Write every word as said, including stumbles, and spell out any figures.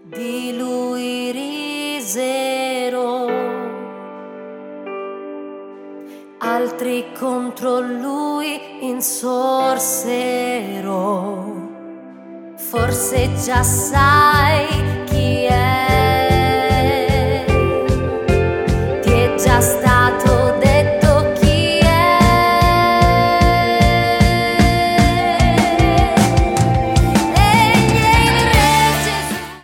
di lui risero, altri contro lui insorsero. Forse già sai